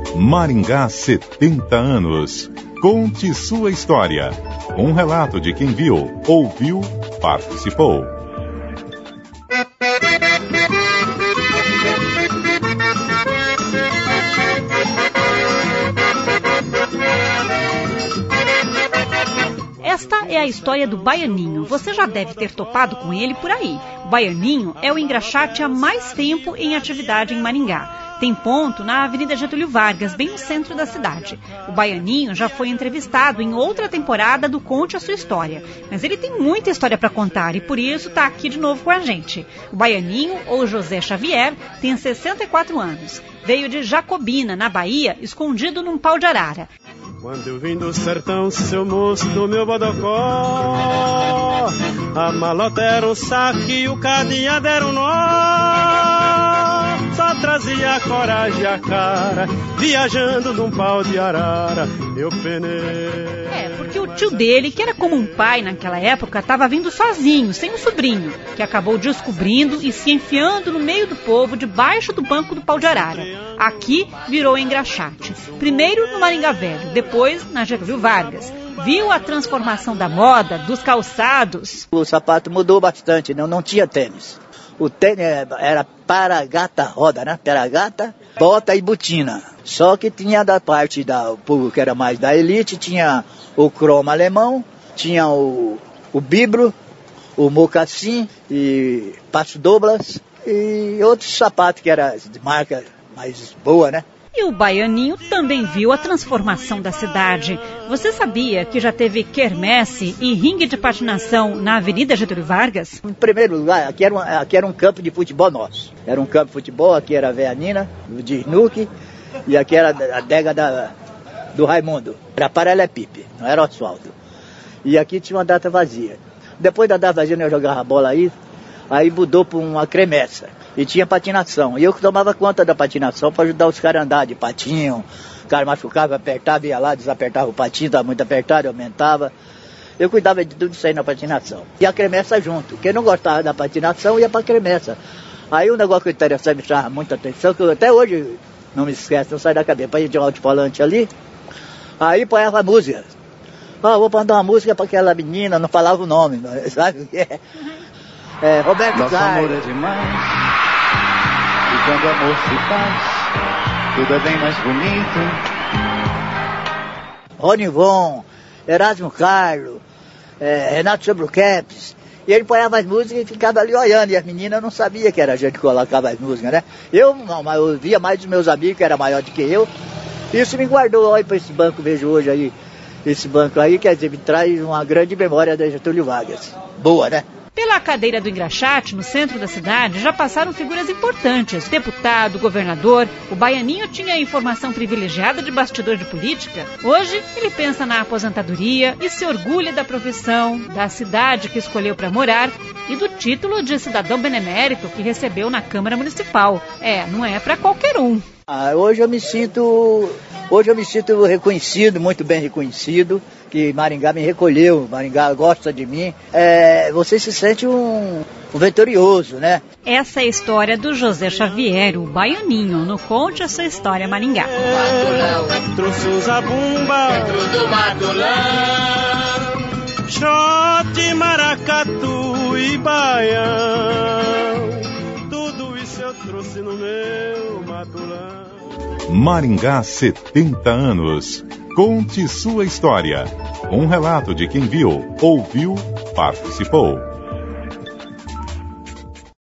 Maringá 70 anos. Conte sua história. Um relato de quem viu, ouviu, participou. Esta é a história do Baianinho. Você já deve ter topado com ele por aí. O Baianinho é o engraxate há mais tempo em atividade em Maringá. Tem ponto na Avenida Getúlio Vargas, bem no centro da cidade. O Baianinho já foi entrevistado em outra temporada do Conte a Sua História. Mas ele tem muita história para contar e por isso está aqui de novo com a gente. O Baianinho, ou José Xavier, tem 64 anos. Veio de Jacobina, na Bahia, escondido num pau de arara. Quando eu vim do sertão, seu moço do meu bodocó, a malota era um saque e o cadeado era um nó. Só trazia a coragem e a cara, viajando num pau de arara, eu penei. Porque o tio dele, que era como um pai naquela época, estava vindo sozinho, sem um sobrinho, que acabou descobrindo e se enfiando no meio do povo, debaixo do banco do pau de arara. Aqui virou engraxate. Primeiro no Maringá Velho, depois na Getúlio Vargas. Viu a transformação da moda, dos calçados. O sapato mudou bastante, não tinha tênis. O tênis era paragata roda, né? Paragata, bota e botina. Só que tinha da parte do povo que era mais da elite, tinha o croma alemão, tinha o bibro, o mocassim e passo doblas e outros sapatos que era de marca mais boa, né? E o Baianinho também viu a transformação da cidade. Você sabia que já teve quermesse e ringue de patinação na Avenida Getúlio Vargas? Em primeiro lugar, aqui era um campo de futebol nosso. Era um campo de futebol, aqui era a Veanina, de Snook, e aqui era a adega do Raimundo. Era paralelepípedo, não era asfalto. E aqui tinha uma data vazia. Depois da data vazia, eu jogava a bola aí mudou para uma cremessa. E tinha patinação. E eu que tomava conta da patinação para ajudar os caras a andar de patinho. O cara machucava, apertava, ia lá, desapertava o patinho, estava muito apertado, aumentava. Eu cuidava de tudo isso aí na patinação. E a cremessa junto. Quem não gostava da patinação ia para a cremessa. Aí um negócio que interessante me chamava muita atenção, que eu até hoje não me esqueço, não sai da cabeça. Aí tinha um alto-falante ali, aí põeva música. Vou mandar uma música para aquela menina, não falava o nome, sabe o que é? Roberto Nosso Carlos. amor é demais, e quando o amor se faz, tudo é bem mais bonito. Rony Von, Erasmo Carlos, Renato Sobroqueps. E ele ponhava as músicas e ficava ali olhando, e as meninas não sabiam que era a gente que colocava as músicas, né? Eu não, mas eu via mais dos meus amigos, que era maior do que eu. Isso me guardou, olha para esse banco, vejo hoje aí, esse banco aí, quer dizer, me traz uma grande memória da Getúlio Vargas. Boa, né? Pela cadeira do engraxate, no centro da cidade, já passaram figuras importantes. Deputado, governador. O Baianinho tinha informação privilegiada de bastidor de política. Hoje, ele pensa na aposentadoria e se orgulha da profissão, da cidade que escolheu para morar e do título de cidadão benemérito que recebeu na Câmara Municipal. Não é para qualquer um. Hoje eu me sinto reconhecido, muito bem reconhecido, que Maringá me recolheu, Maringá gosta de mim. Você se sente um vitorioso, né? Essa é a história do José Xavier, o Baianinho, no Conte a Sua História Maringá. Trouxe o zabumba dentro do matulão, xote, maracatu e baião, tudo isso eu trouxe no meu matulão. Maringá 70 anos. Conte sua história. Um relato de quem viu, ouviu, participou.